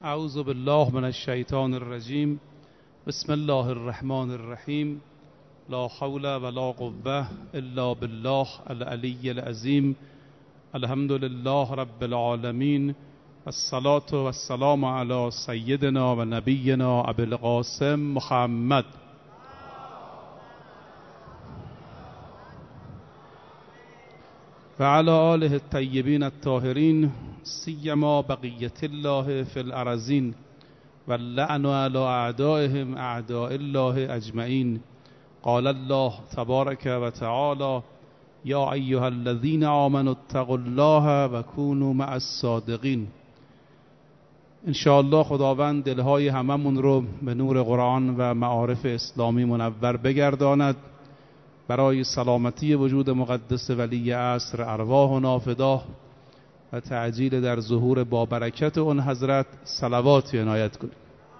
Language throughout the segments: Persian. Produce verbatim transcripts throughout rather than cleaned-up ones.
اعوذ بالله من الشیطان الرجیم. بسم الله الرحمن الرحیم. لا حول ولا قوة الا بالله العلی العظیم. الحمد لله رب العالمین. الصلاة والسلام علی سیدنا و نبینا ابی القاسم محمد. و علی آله الطیبین الطاهرین سیما بقیت الله فی الارضین و اللعن علی اعدائهم اعداء الله اجمعین. قال الله تبارک و تعالی یا ایها الذین آمنوا اتقوا الله و کونوا مع الصادقین. انشاءالله خداوند دلهای هممون رو به نور قرآن و معارف اسلامی منور بگرداند، برای سلامتی وجود مقدس ولی عصر ارواحنا فداه و تعجیل در ظهور با برکت اون حضرت صلواتی عنایت کنید.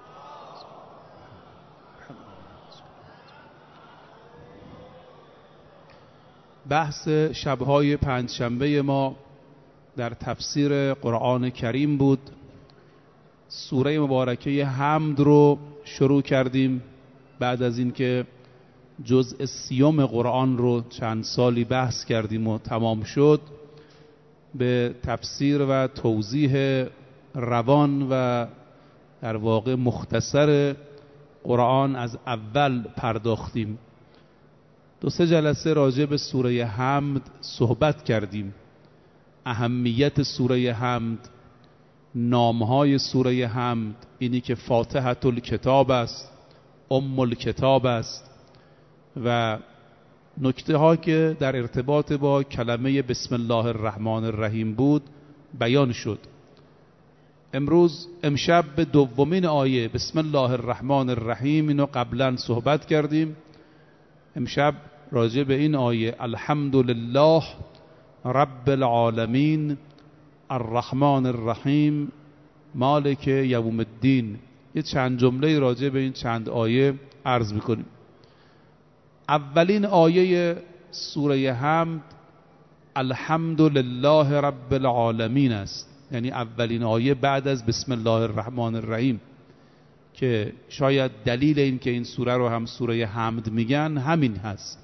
بحث شبهای پنجشنبه ما در تفسیر قرآن کریم بود. سوره مبارکه حمد رو شروع کردیم بعد از اینکه جزء سیوم قرآن رو چند سالی بحث کردیم و تمام شد. به تفسیر و توضیح روان و در واقع مختصر قرآن از اول پرداختیم. دو سه جلسه راجع به سوره حمد صحبت کردیم. اهمیت سوره حمد، نامهای سوره حمد، اینی که فاتحة الکتاب است، ام الکتاب است و نکته ها که در ارتباط با کلمه بسم الله الرحمن الرحیم بود بیان شد. امروز امشب به دومین آیه بسم الله الرحمن الرحیم، اینو قبلا صحبت کردیم. امشب راجع به این آیه الحمد لله رب العالمین الرحمن الرحیم مالک یوم الدین یه چند جمله راجع به این چند آیه عرض میکنیم. اولین آیه سوره حمد الحمد لله رب العالمین است، یعنی اولین آیه بعد از بسم الله الرحمن الرحیم، که شاید دلیل این که این سوره رو هم سوره حمد میگن همین هست.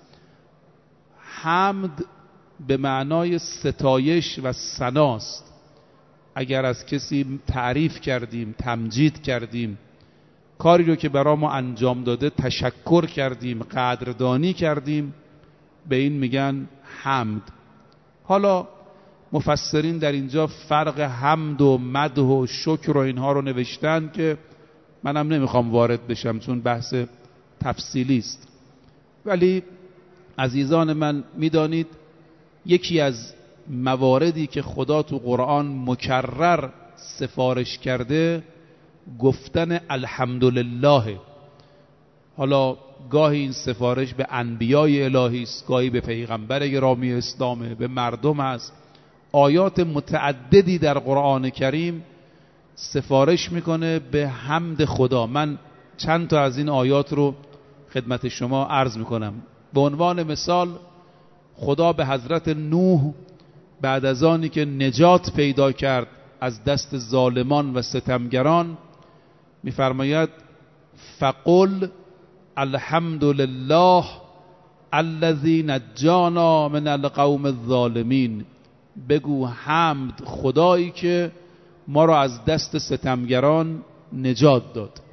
حمد به معنای ستایش و ثناست. اگر از کسی تعریف کردیم، تمجید کردیم، کاری رو که برای ما انجام داده تشکر کردیم، قدردانی کردیم، به این میگن حمد. حالا مفسرین در اینجا فرق حمد و مدح و شکر و اینها رو نوشتن که منم نمیخوام وارد بشم چون بحث تفصیلی است. ولی عزیزان من میدانید یکی از مواردی که خدا تو قرآن مکرر سفارش کرده گفتن الحمدلله. حالا گاهی این سفارش به انبیای الهی است، گاهی به پیغمبر گرامی اسلامه، به مردم است. آیات متعددی در قرآن کریم سفارش میکنه به حمد خدا. من چند تا از این آیات رو خدمت شما عرض میکنم. به عنوان مثال خدا به حضرت نوح بعد از آنی که نجات پیدا کرد از دست ظالمان و ستمگران میفرماید فقل الحمد لله الذی نجانا من القوم الظالمین. بگو حمد خدایی که ما را از دست ستمگران نجات داد.